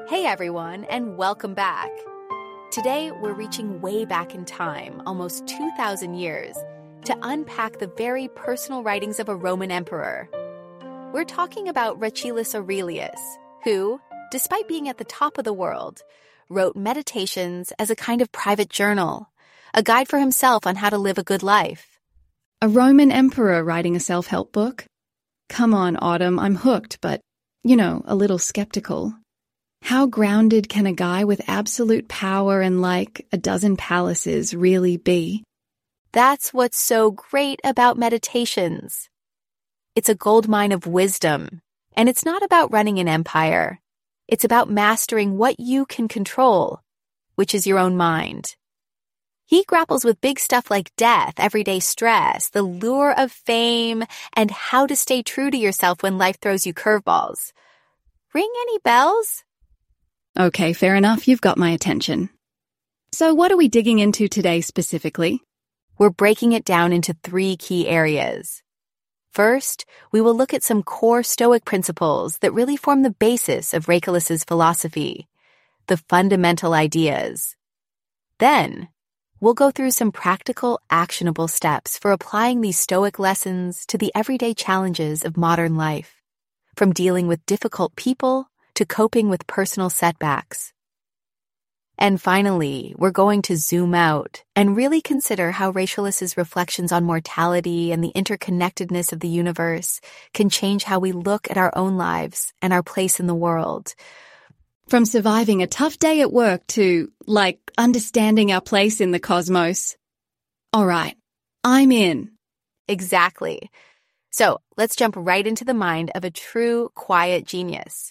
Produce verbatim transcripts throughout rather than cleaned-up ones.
Hey everyone, and welcome back. Today, we're reaching way back in time, almost two thousand years, to unpack the very personal writings of a Roman emperor. We're talking about Rachilus Aurelius, who, despite being at the top of the world, wrote Meditations as a kind of private journal, a guide for himself on how to live a good life. A Roman emperor writing a self-help book? Come on, Autumn, I'm hooked, but, you know, a little skeptical. How grounded can a guy with absolute power and like a dozen palaces really be? That's what's so great about Meditations. It's a goldmine of wisdom, and it's not about running an empire. It's about mastering what you can control, which is your own mind. He grapples with big stuff like death, everyday stress, the lure of fame, and how to stay true to yourself when life throws you curveballs. Ring any bells? Okay, fair enough, you've got my attention. So what are we digging into today specifically? We're breaking it down into three key areas. First, we will look at some core Stoic principles that really form the basis of Rachilus' philosophy, the fundamental ideas. Then, we'll go through some practical, actionable steps for applying these Stoic lessons to the everyday challenges of modern life, from dealing with difficult people to coping with personal setbacks. And finally, we're going to zoom out and really consider how Rachilus' reflections on mortality and the interconnectedness of the universe can change how we look at our own lives and our place in the world. From surviving a tough day at work to, like, understanding our place in the cosmos. All right, I'm in. Exactly. So let's jump right into the mind of a true quiet genius.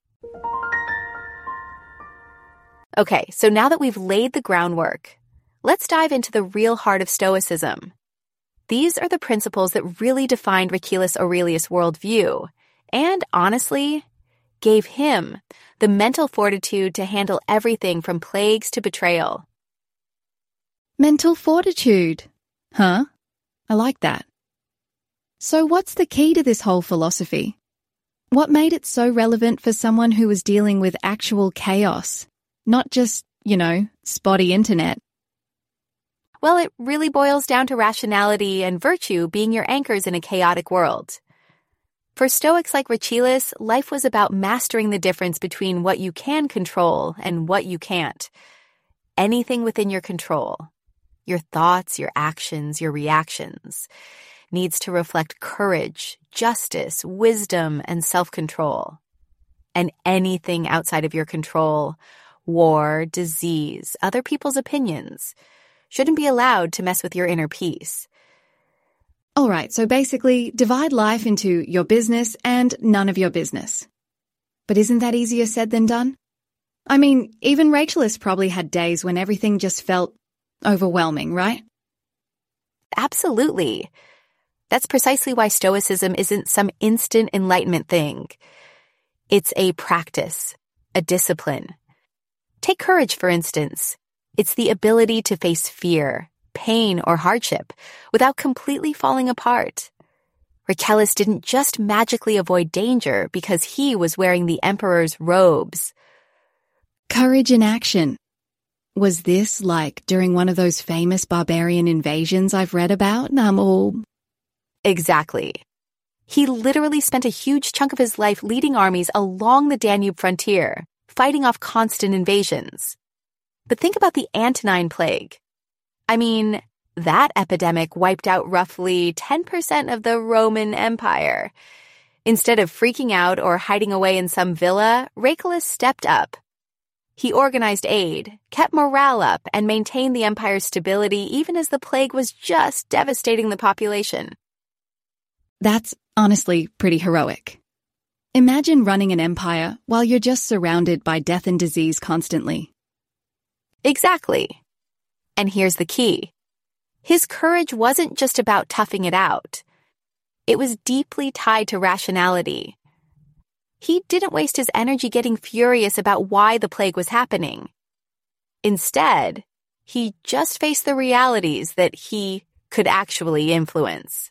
Okay, so now that we've laid the groundwork, let's dive into the real heart of Stoicism. These are the principles that really defined Rachilus Aurelius' worldview, and honestly, gave him the mental fortitude to handle everything from plagues to betrayal. Mental fortitude. Huh? I like that. So what's the key to this whole philosophy? What made it so relevant for someone who was dealing with actual chaos, not just, you know, spotty internet? Well, it really boils down to rationality and virtue being your anchors in a chaotic world. For Stoics like Rachilus, life was about mastering the difference between what you can control and what you can't. Anything within your control, your thoughts, your actions, your reactions, needs to reflect courage, justice, wisdom, and self-control. And anything outside of your control, war, disease, other people's opinions, shouldn't be allowed to mess with your inner peace. All right, so basically, divide life into your business and none of your business. But isn't that easier said than done? I mean, even Rachilus probably had days when everything just felt overwhelming, right? Absolutely. That's precisely why Stoicism isn't some instant enlightenment thing. It's a practice, a discipline. Take courage, for instance. It's the ability to face fear, pain, or hardship without completely falling apart. Rachilus didn't just magically avoid danger because he was wearing the emperor's robes. Courage in action. Was this like during one of those famous barbarian invasions I've read about? I'm all... Exactly. He literally spent a huge chunk of his life leading armies along the Danube frontier, fighting off constant invasions. But think about the Antonine Plague. I mean, that epidemic wiped out roughly ten percent of the Roman Empire. Instead of freaking out or hiding away in some villa, Rachilus stepped up. He organized aid, kept morale up, and maintained the empire's stability even as the plague was just devastating the population. That's honestly pretty heroic. Imagine running an empire while you're just surrounded by death and disease constantly. Exactly. And here's the key. His courage wasn't just about toughing it out. It was deeply tied to rationality. He didn't waste his energy getting furious about why the plague was happening. Instead, he just faced the realities that he could actually influence.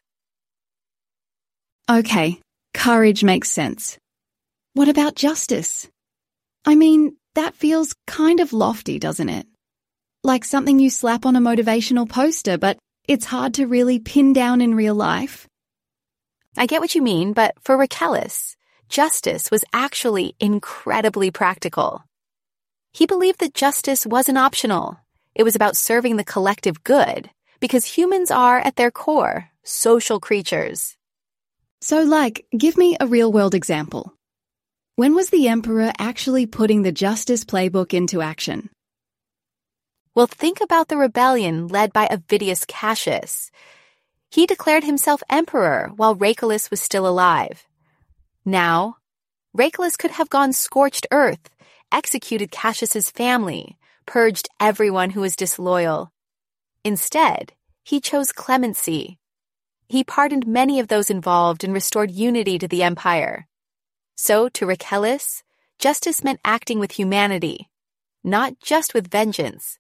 Okay, courage makes sense. What about justice? I mean, that feels kind of lofty, doesn't it? Like something you slap on a motivational poster, but it's hard to really pin down in real life. I get what you mean, but for Rachellus, justice was actually incredibly practical. He believed that justice wasn't optional. It was about serving the collective good, because humans are, at their core, social creatures. So, like, give me a real-world example. When was the emperor actually putting the justice playbook into action? Well, think about the rebellion led by Avidius Cassius. He declared himself emperor while Rachellus was still alive. Now, Rachellus could have gone scorched earth, executed Cassius's family, purged everyone who was disloyal. Instead, he chose clemency. He pardoned many of those involved and restored unity to the empire. So, to Rachellus, justice meant acting with humanity, not just with vengeance.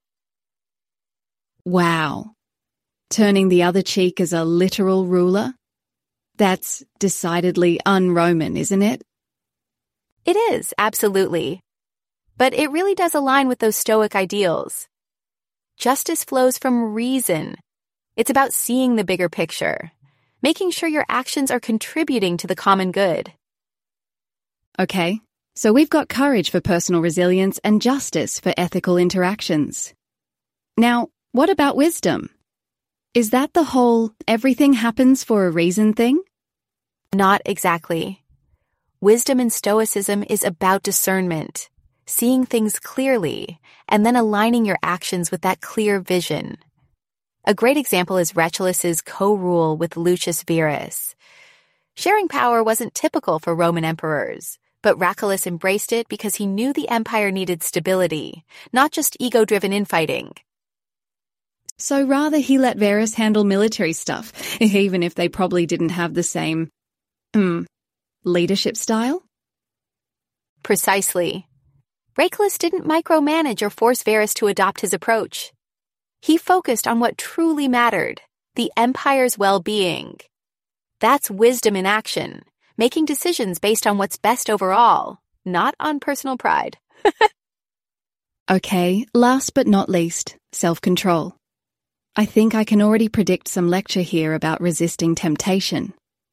Wow. Turning the other cheek as a literal ruler? That's decidedly un-Roman, isn't it? It is, absolutely. But it really does align with those Stoic ideals. Justice flows from reason. It's about seeing the bigger picture, making sure your actions are contributing to the common good. Okay, so we've got courage for personal resilience and justice for ethical interactions. Now, what about wisdom? Is that the whole everything happens for a reason thing? Not exactly. Wisdom in Stoicism is about discernment, seeing things clearly, and then aligning your actions with that clear vision. A great example is Rachellus' co-rule with Lucius Verus. Sharing power wasn't typical for Roman emperors, but Rachellus embraced it because he knew the empire needed stability, not just ego-driven infighting. So rather he let Verus handle military stuff, even if they probably didn't have the same, um, leadership style? Precisely. Rachellus didn't micromanage or force Verus to adopt his approach. He focused on what truly mattered, the empire's well-being. That's wisdom in action, making decisions based on what's best overall, not on personal pride. Okay, last but not least, self-control. I think I can already predict some lecture here about resisting temptation.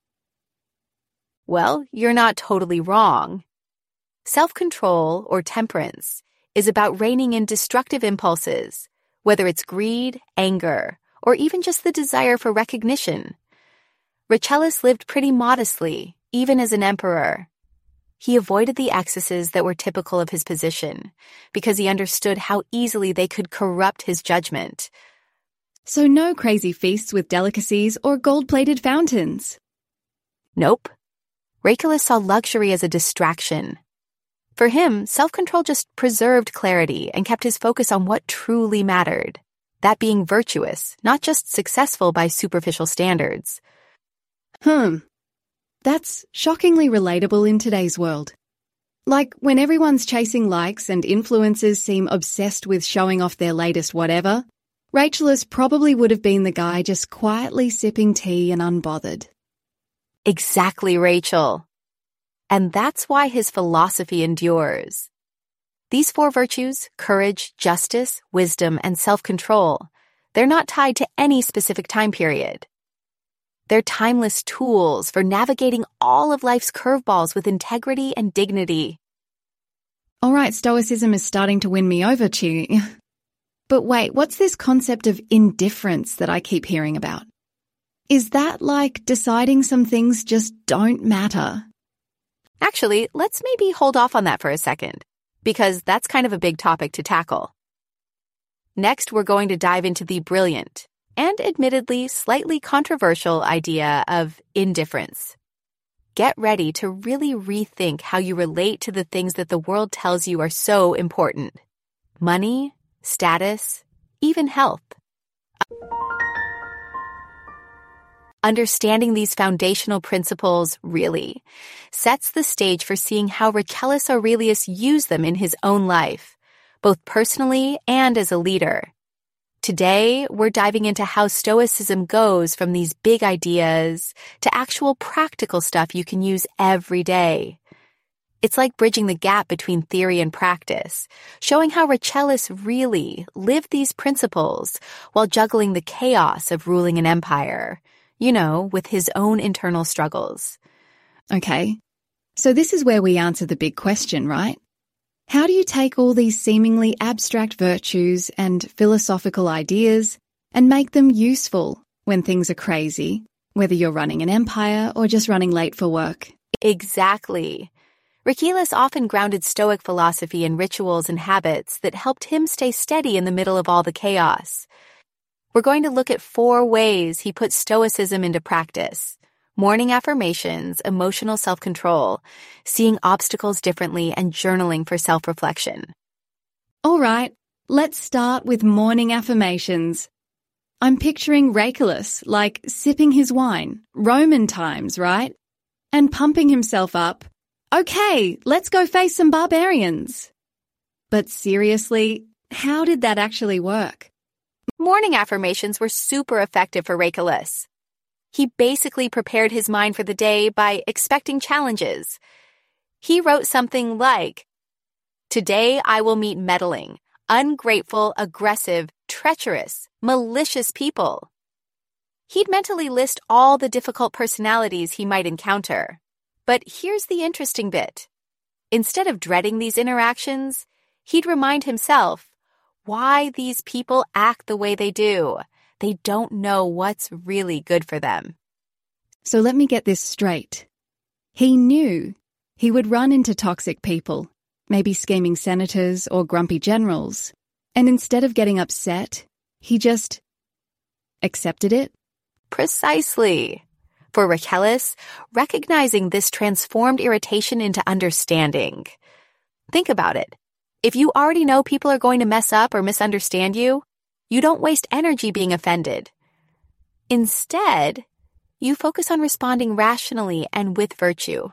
Well, you're not totally wrong. Self-control, or temperance, is about reining in destructive impulses, whether it's greed, anger, or even just the desire for recognition. Rachellus lived pretty modestly, even as an emperor. He avoided the excesses that were typical of his position, because he understood how easily they could corrupt his judgment. So no crazy feasts with delicacies or gold-plated fountains? Nope. Rachellus saw luxury as a distraction. For him, self-control just preserved clarity and kept his focus on what truly mattered, that being virtuous, not just successful by superficial standards. Hmm. That's shockingly relatable in today's world. Like when everyone's chasing likes and influencers seem obsessed with showing off their latest whatever, Rachellus probably would have been the guy just quietly sipping tea and unbothered. Exactly, Rachel. And that's why his philosophy endures. These four virtues, courage, justice, wisdom, and self-control, they're not tied to any specific time period. They're timeless tools for navigating all of life's curveballs with integrity and dignity. All right, Stoicism is starting to win me over, Chu. But wait, what's this concept of indifference that I keep hearing about? Is that like deciding some things just don't matter? Actually, let's maybe hold off on that for a second, because that's kind of a big topic to tackle. Next, we're going to dive into the brilliant, and admittedly slightly controversial idea of indifference. Get ready to really rethink how you relate to the things that the world tells you are so important. Money, status, even health. Understanding these foundational principles, really, sets the stage for seeing how Rachellus Aurelius used them in his own life, both personally and as a leader. Today, we're diving into how Stoicism goes from these big ideas to actual practical stuff you can use every day. It's like bridging the gap between theory and practice, showing how Rachilus really lived these principles while juggling the chaos of ruling an empire, you know, with his own internal struggles. Okay, so this is where we answer the big question, right? How do you take all these seemingly abstract virtues and philosophical ideas and make them useful when things are crazy, whether you're running an empire or just running late for work? Exactly. Rachilus often grounded Stoic philosophy in rituals and habits that helped him stay steady in the middle of all the chaos. We're going to look at four ways he put Stoicism into practice: morning affirmations, emotional self-control, seeing obstacles differently, and journaling for self-reflection. All right, let's start with morning affirmations. I'm picturing Rachilus like sipping his wine, Roman times, right? And pumping himself up. Okay, let's go face some barbarians. But seriously, how did that actually work? Morning affirmations were super effective for Rachilus. He basically prepared his mind for the day by expecting challenges. He wrote something like, "Today I will meet meddling, ungrateful, aggressive, treacherous, malicious people." He'd mentally list all the difficult personalities he might encounter. But here's the interesting bit. Instead of dreading these interactions, he'd remind himself why these people act the way they do. They don't know what's really good for them. So let me get this straight. He knew he would run into toxic people, maybe scheming senators or grumpy generals, and instead of getting upset, he just accepted it? Precisely. For Rachilus, recognizing this transformed irritation into understanding. Think about it. If you already know people are going to mess up or misunderstand you, you don't waste energy being offended. Instead, you focus on responding rationally and with virtue.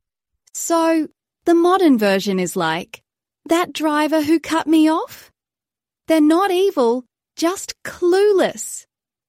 So, the modern version is like, that driver who cut me off? They're not evil, just clueless.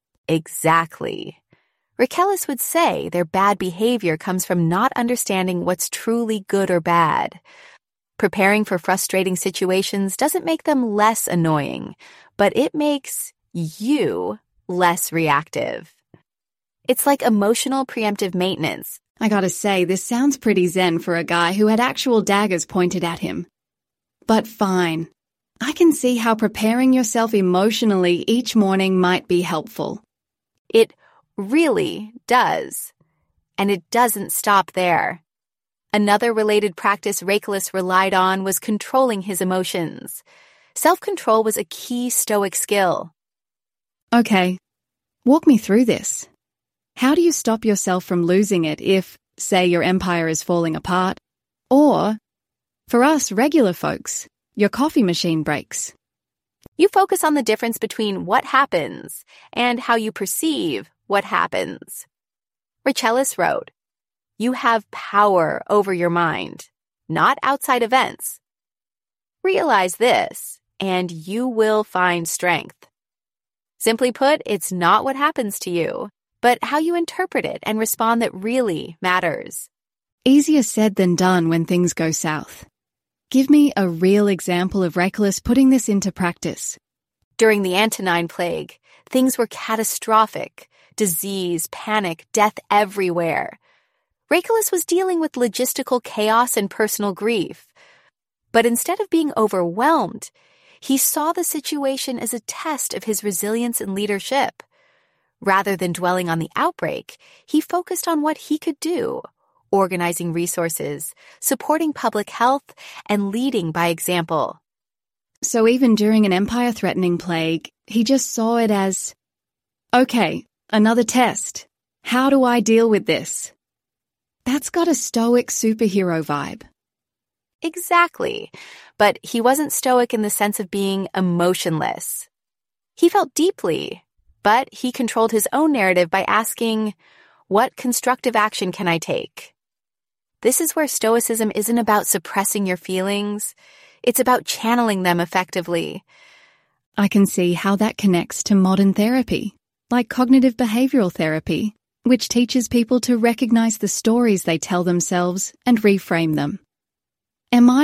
Exactly. Rachilus would say their bad behavior comes from not understanding what's truly good or bad. Preparing for frustrating situations doesn't make them less annoying, but it makes you less reactive. It's like emotional preemptive maintenance. I gotta say, this sounds pretty zen for a guy who had actual daggers pointed at him. But fine. I can see how preparing yourself emotionally each morning might be helpful. It really does. And it doesn't stop there. Another related practice Rachilus relied on was controlling his emotions. Self-control was a key Stoic skill. Okay, walk me through this. How do you stop yourself from losing it if, say, your empire is falling apart? Or, for us regular folks, your coffee machine breaks? You focus on the difference between what happens and how you perceive what happens. Rachilus wrote, "You have power over your mind, not outside events. Realize this, and you will find strength." Simply put, it's not what happens to you, but how you interpret it and respond that really matters. Easier said than done when things go south. Give me a real example of Rachilus putting this into practice. During the Antonine Plague, things were catastrophic. Disease, panic, death everywhere. Rachilus was dealing with logistical chaos and personal grief. But instead of being overwhelmed, he saw the situation as a test of his resilience and leadership. Rather than dwelling on the outbreak, he focused on what he could do, organizing resources, supporting public health, and leading by example. So even during an empire-threatening plague, he just saw it as, okay, another test. How do I deal with this? That's got a Stoic superhero vibe. Exactly. But he wasn't Stoic in the sense of being emotionless. He felt deeply, but he controlled his own narrative by asking, what constructive action can I take? This is where Stoicism isn't about suppressing your feelings. It's about channeling them effectively. I can see how that connects to modern therapy, like cognitive behavioral therapy, which teaches people to recognize the stories they tell themselves and reframe them.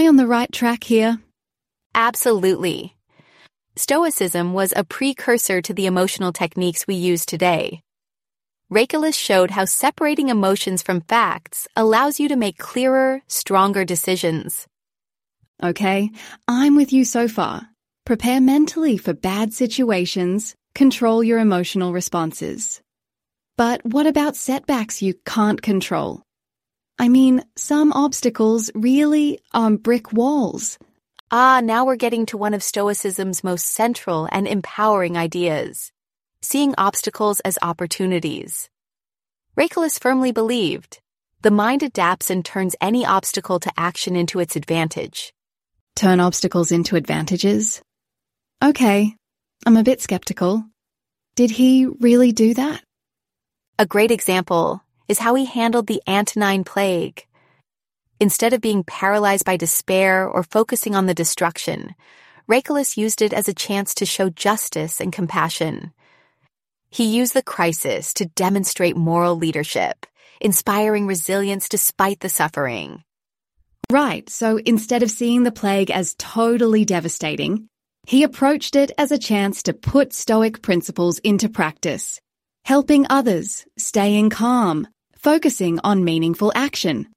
I on the right track here? Absolutely. Stoicism was a precursor to the emotional techniques we use today. Raiculus showed how separating emotions from facts allows you to make clearer, stronger decisions. Okay, I'm with you so far. Prepare mentally for bad situations, control your emotional responses. But what about setbacks you can't control? I mean, some obstacles really are brick walls. Ah, now we're getting to one of Stoicism's most central and empowering ideas, seeing obstacles as opportunities. Raiculus firmly believed, the mind adapts and turns any obstacle to action into its advantage. Turn obstacles into advantages? Okay, I'm a bit skeptical. Did he really do that? A great example is how he handled the Antonine Plague. Instead of being paralyzed by despair or focusing on the destruction, Raiculus used it as a chance to show justice and compassion. He used the crisis to demonstrate moral leadership, inspiring resilience despite the suffering. Right, so instead of seeing the plague as totally devastating, he approached it as a chance to put Stoic principles into practice, helping others, staying calm, focusing on meaningful action.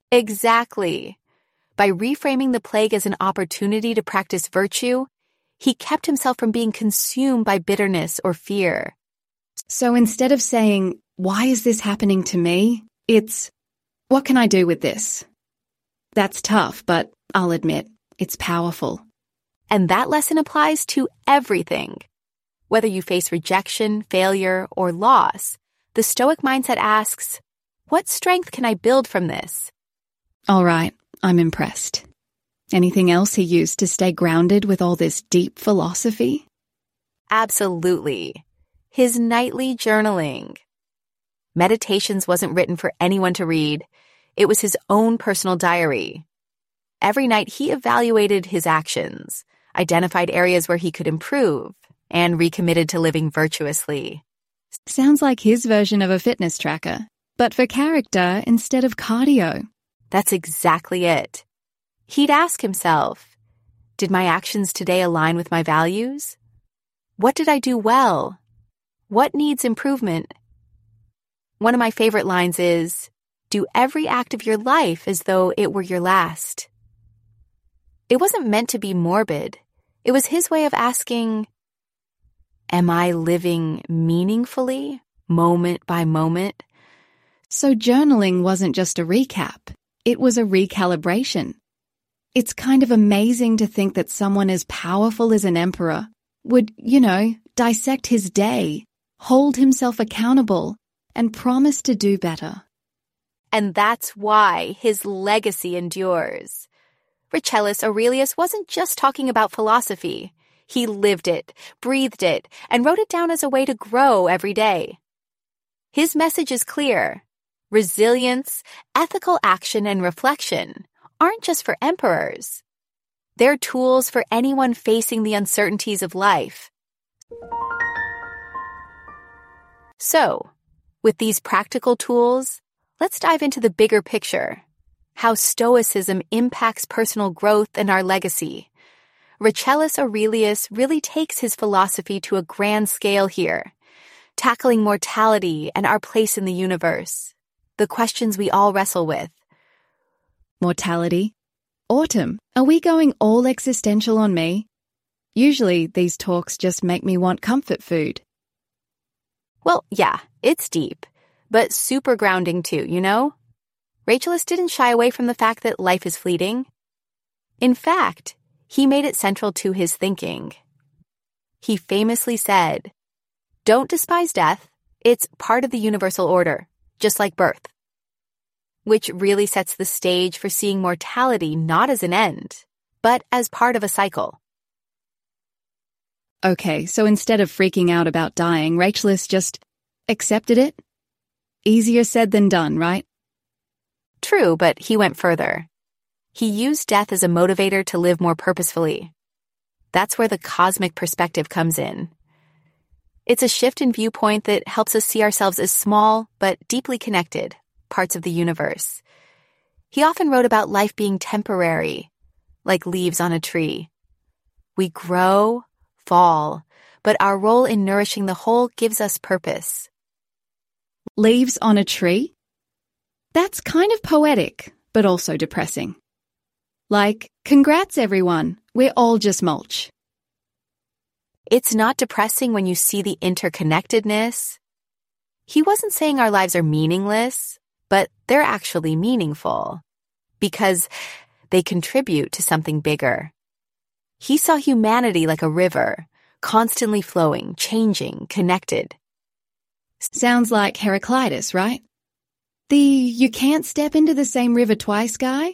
Exactly. By reframing the plague as an opportunity to practice virtue, he kept himself from being consumed by bitterness or fear. So instead of saying, "Why is this happening to me?" it's, "What can I do with this?" That's tough, but I'll admit, it's powerful. And that lesson applies to everything. Whether you face rejection, failure, or loss, the Stoic mindset asks, what strength can I build from this? All right, I'm impressed. Anything else he used to stay grounded with all this deep philosophy? Absolutely. His nightly journaling. Meditations wasn't written for anyone to read. It was his own personal diary. Every night he evaluated his actions, identified areas where he could improve, and recommitted to living virtuously. Sounds like his version of a fitness tracker, but for character instead of cardio. That's exactly it. He'd ask himself, did my actions today align with my values? What did I do well? What needs improvement? One of my favorite lines is, do every act of your life as though it were your last. It wasn't meant to be morbid. It was his way of asking, am I living meaningfully, moment by moment? So journaling wasn't just a recap. It was a recalibration. It's kind of amazing to think that someone as powerful as an emperor would, you know, dissect his day, hold himself accountable, and promise to do better. And that's why his legacy endures. Retellus Aurelius wasn't just talking about philosophy. He lived it, breathed it, and wrote it down as a way to grow every day. His message is clear. Resilience, ethical action, and reflection aren't just for emperors. They're tools for anyone facing the uncertainties of life. So, with these practical tools, let's dive into the bigger picture, how Stoicism impacts personal growth and our legacy. Retellus Aurelius really takes his philosophy to a grand scale here, tackling mortality and our place in the universe, the questions we all wrestle with. Mortality? Autumn, are we going all existential on me? Usually these talks just make me want comfort food. Well, yeah, it's deep, but super grounding too, you know? Raiculus didn't shy away from the fact that life is fleeting. In fact, he made it central to his thinking. He famously said, "Don't despise death. It's part of the universal order, just like birth." Which really sets the stage for seeing mortality not as an end, but as part of a cycle. Okay, so instead of freaking out about dying, Raiculus just accepted it? Easier said than done, right? True, but he went further. He used death as a motivator to live more purposefully. That's where the cosmic perspective comes in. It's a shift in viewpoint that helps us see ourselves as small but deeply connected parts of the universe. He often wrote about life being temporary, like leaves on a tree. We grow, fall, but our role in nourishing the whole gives us purpose. Leaves on a tree? That's kind of poetic, but also depressing. Like, congrats everyone, we're all just mulch. It's not depressing when you see the interconnectedness. He wasn't saying our lives are meaningless, but they're actually meaningful because they contribute to something bigger. He saw humanity like a river, constantly flowing, changing, connected. Sounds like Heraclitus, right? The you can't step into the same river twice guy?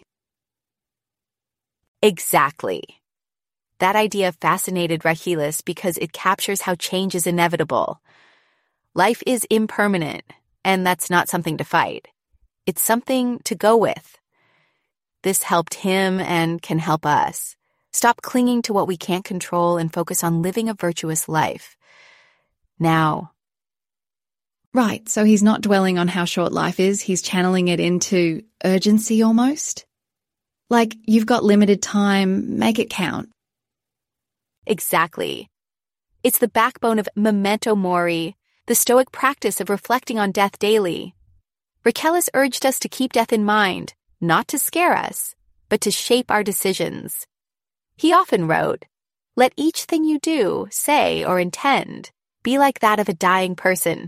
Exactly. That idea fascinated Rachilus because it captures how change is inevitable. Life is impermanent, and that's not something to fight. It's something to go with. This helped him and can help us. Stop clinging to what we can't control and focus on living a virtuous life. Now. Right, so he's not dwelling on how short life is, he's channeling it into urgency almost? Like, you've got limited time, make it count. Exactly. It's the backbone of memento mori, the Stoic practice of reflecting on death daily. Rachilus urged us to keep death in mind, not to scare us, but to shape our decisions. He often wrote, "Let each thing you do, say, or intend be like that of a dying person."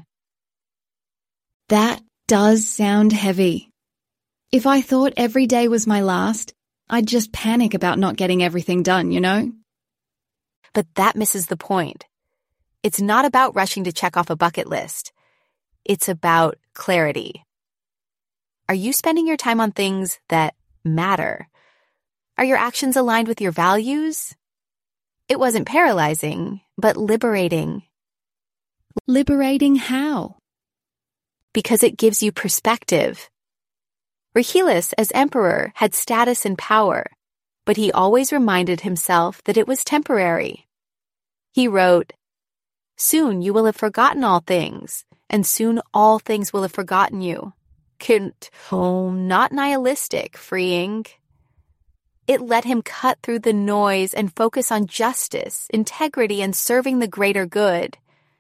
That does sound heavy. If I thought every day was my last, I'd just panic about not getting everything done, you know? But that misses the point. It's not about rushing to check off a bucket list. It's about clarity. Are you spending your time on things that matter? Are your actions aligned with your values? It wasn't paralyzing, but liberating. Liberating how? Because it gives you perspective. Rachilus, as emperor, had status and power, but he always reminded himself that it was temporary. He wrote, "Soon you will have forgotten all things, and soon all things will have forgotten you." Couldn't, oh, not nihilistic, freeing. It let him cut through the noise and focus on justice, integrity, and serving the greater good.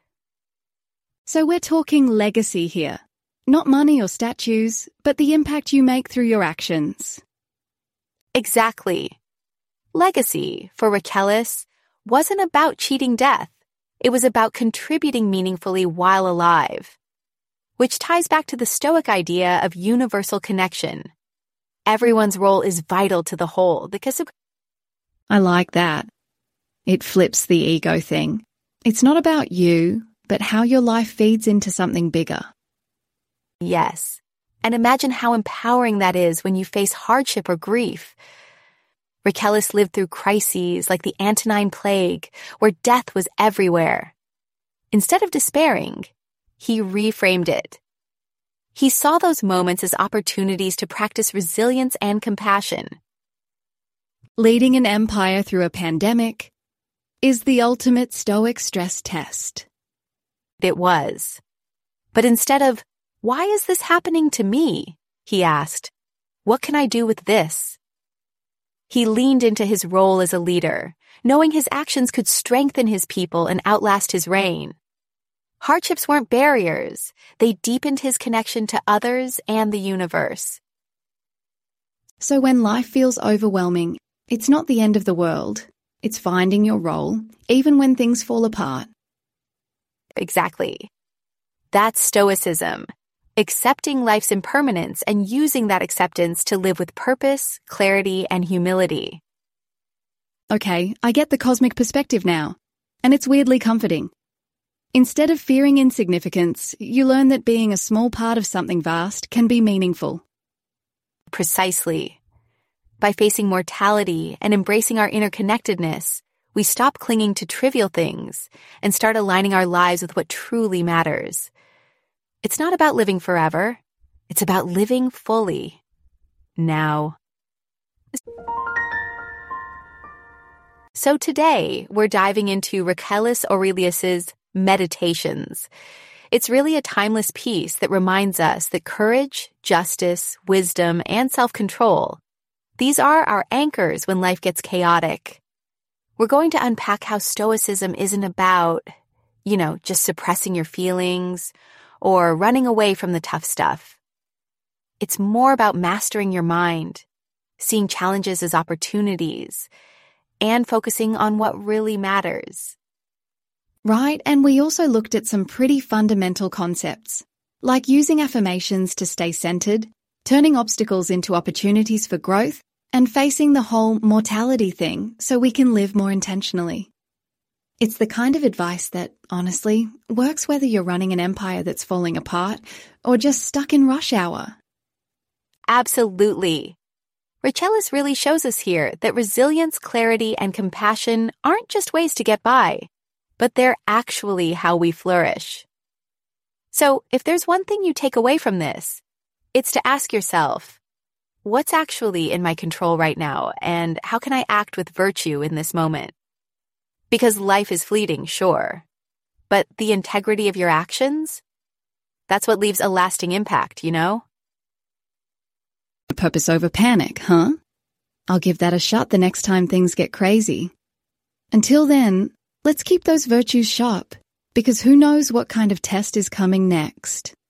So we're talking legacy here. Not money or statues, but the impact you make through your actions. Exactly. Legacy, for Rachilus, wasn't about cheating death. It was about contributing meaningfully while alive. Which ties back to the Stoic idea of universal connection. Everyone's role is vital to the whole because of... I like that. It flips the ego thing. It's not about you, but how your life feeds into something bigger. Yes. And imagine how empowering that is when you face hardship or grief. Rachilus lived through crises like the Antonine Plague, where death was everywhere. Instead of despairing, he reframed it. He saw those moments as opportunities to practice resilience and compassion. Leading an empire through a pandemic is the ultimate Stoic stress test. It was. But instead of, "Why is this happening to me?" he asked, "What can I do with this?" He leaned into his role as a leader, knowing his actions could strengthen his people and outlast his reign. Hardships weren't barriers. They deepened his connection to others and the universe. So when life feels overwhelming, it's not the end of the world. It's finding your role, even when things fall apart. Exactly. That's Stoicism, accepting life's impermanence and using that acceptance to live with purpose, clarity, and humility. Okay, I get the cosmic perspective now, and it's weirdly comforting. Instead of fearing insignificance, you learn that being a small part of something vast can be meaningful. Precisely. By facing mortality and embracing our interconnectedness, we stop clinging to trivial things and start aligning our lives with what truly matters. It's not about living forever. It's about living fully. Now. So today, we're diving into Rachilus Aurelius's Meditations. It's really a timeless piece that reminds us that courage, justice, wisdom, and self-control, These are our anchors when life gets chaotic. We're going to unpack how Stoicism isn't about, you know, just suppressing your feelings or running away from the tough stuff. It's more about mastering your mind, seeing challenges as opportunities, and focusing on what really matters. Right, and we also looked at some pretty fundamental concepts, like using affirmations to stay centered, turning obstacles into opportunities for growth, and facing the whole mortality thing so we can live more intentionally. It's the kind of advice that, honestly, works whether you're running an empire that's falling apart or just stuck in rush hour. Absolutely. Rachillas really shows us here that resilience, clarity, and compassion aren't just ways to get by, but they're actually how we flourish. So if there's one thing you take away from this, it's to ask yourself, what's actually in my control right now, and how can I act with virtue in this moment? Because life is fleeting, sure, but the integrity of your actions, that's what leaves a lasting impact, you know? Purpose over panic, huh? I'll give that a shot the next time things get crazy. Until then, let's keep those virtues sharp, because who knows what kind of test is coming next.